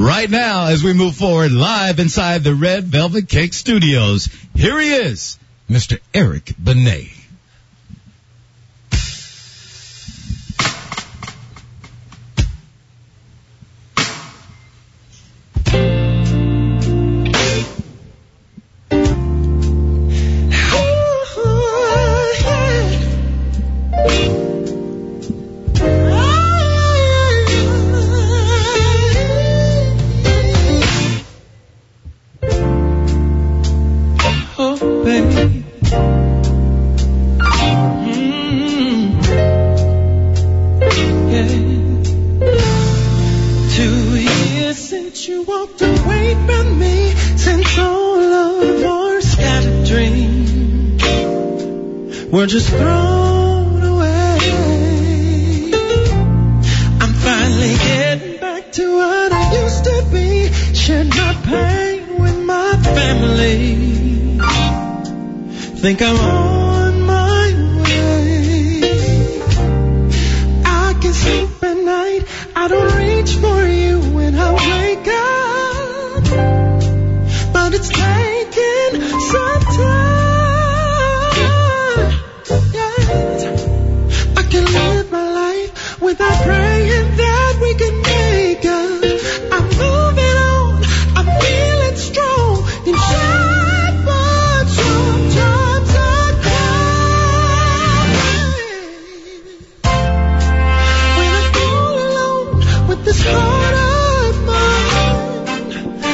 Right now, as we move forward live inside the Red Velvet Cake Studios, here he is, Mr. Eric Benet. We're just thrown away. I'm finally getting back to what I used to be. Shared my pain with my family. Think I'm on my way. I can sleep at night. I don't reach for you when I wake up. But it's taking some time. Without praying that we can make it. I'm moving on, I'm feeling strong inside, but sometimes I cry. When I fall alone with this heart of mine,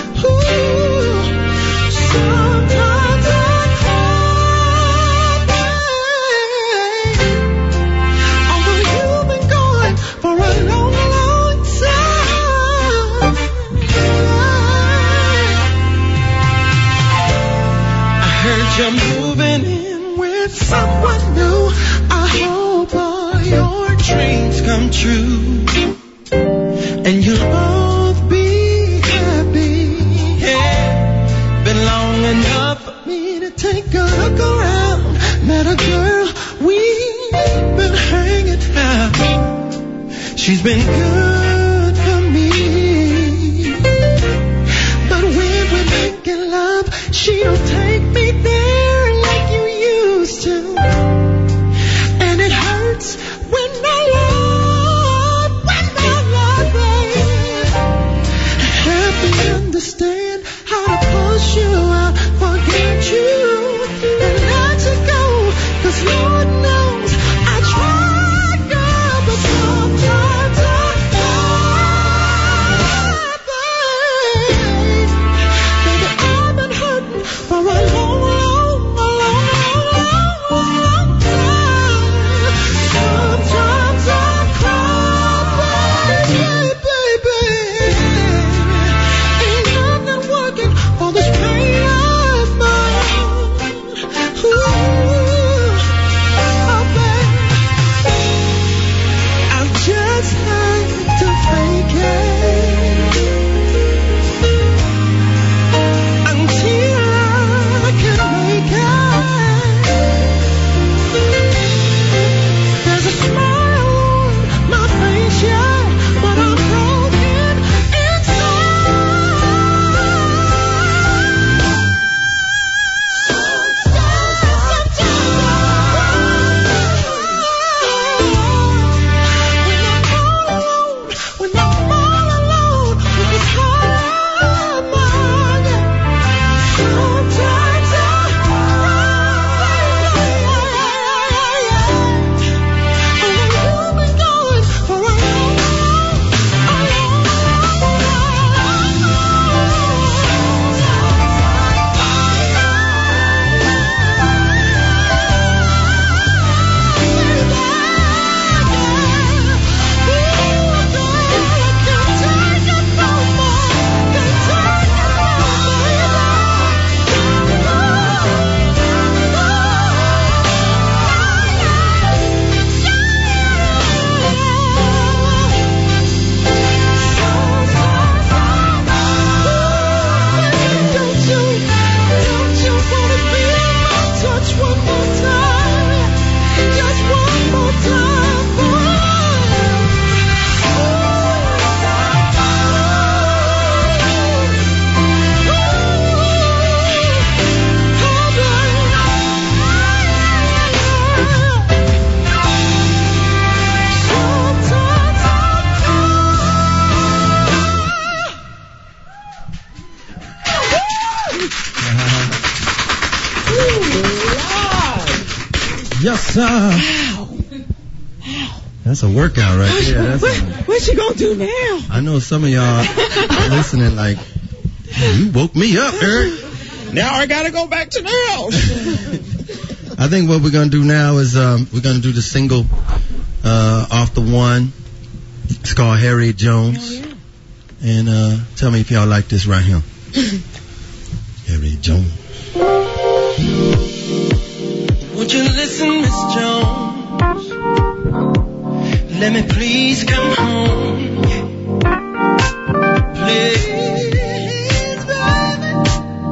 sometimes I for a long, long time. I heard you're moving in with someone new. I hope all your dreams come true, and you'll both be happy. Yeah, been long enough for me to take a look around. Met a girl, we've been hanging out. She's been good for me, but when we're making love, she don't take me there like you used to, and it hurts when my love, babe. Help me understand how to push you out, forget you, and let you go, 'cause Lord knows I tried, girl, but sometimes I Yes, sir. Ow. That's a workout right there. What you gonna do now? I know some of y'all are listening like, you woke me up, Eric. Now I gotta go back to the house. I think what we're gonna do now is we're gonna do the single off the one. It's called Harriet Jones. Oh, yeah. And tell me if y'all like this right here. Harriet Jones. Would you listen, Miss Jones? Let me please come home. Please, baby.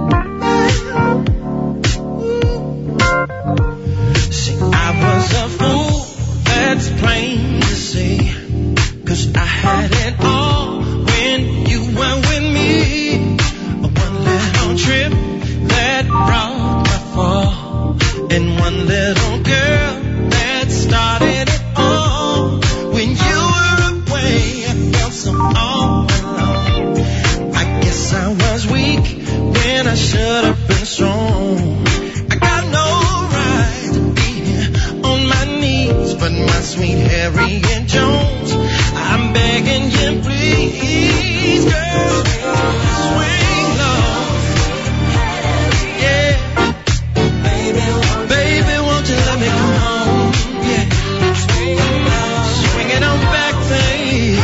See, I was a fool, that's plain to see. 'Cause I had it all when you were with me. One little trip that brought my fall, and one little girl that started it all. When you were away, I felt so all alone. I guess I was weak when I should have been strong. I got no right to be here on my knees, but my sweet Harriet Jones, I'm begging you, please, girl, swing low. Yeah, baby, won't you let me come home? Yeah, swing it on back, baby.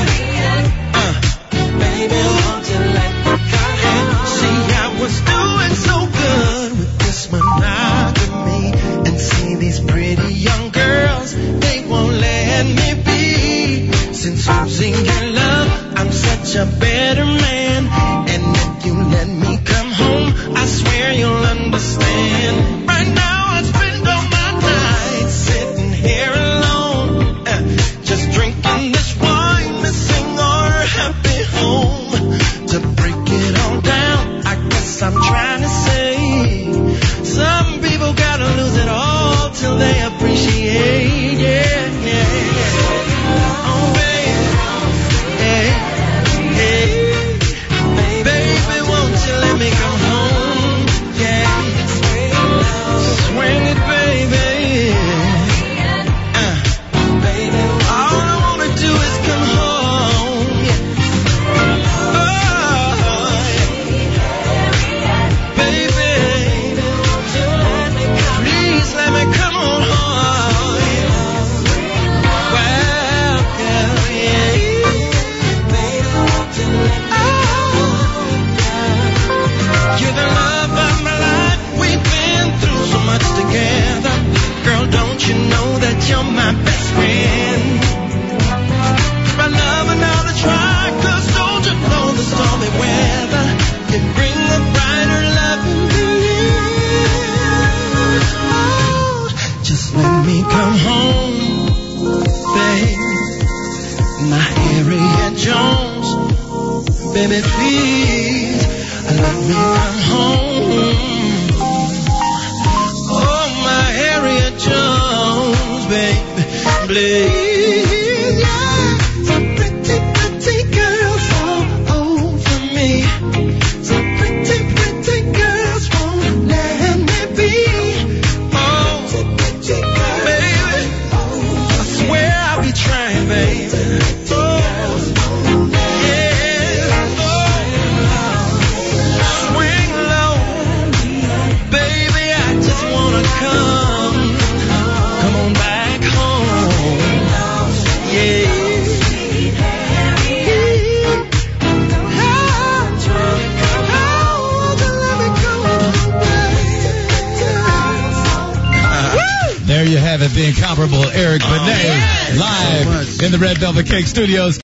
Baby, won't you let me come home? See, I was doing so good with this monogamy, and see these pretty young girls, they won't let me be. Since losing your love, I'm such a better man. And if you let me come home, I swear you'll understand. Right now I spend all my nights sitting here alone, just drinking this wine, missing our happy home. To break it all down, I guess I'm trying to say, some people gotta lose it all till they appreciate. Yeah, yeah, yeah. Oh, baby, hey, hey, baby, won't you let me come home? Yeah, swing it, baby. Baby, all I wanna do is come home. Yeah. Oh, baby, please let me come on home. Well, girl, yeah. You're the love of my life. We've been through so much together. Girl, don't you know that you're my best friend? My love and all the try, 'cause don't you know the stormy weather can bring a brighter love than you. Oh, just let me come home, babe. My Harriet Jones, baby, please, let me come home. Oh, my Harriet Jones, baby, please, yeah. Some pretty, pretty girls all over me. Some pretty, pretty girls won't let me be. Oh, baby, I swear I'll be trying, baby. Come on back home. Yeah. There you have it, the incomparable Eric Benet, live in the Red Velvet Cake Studios.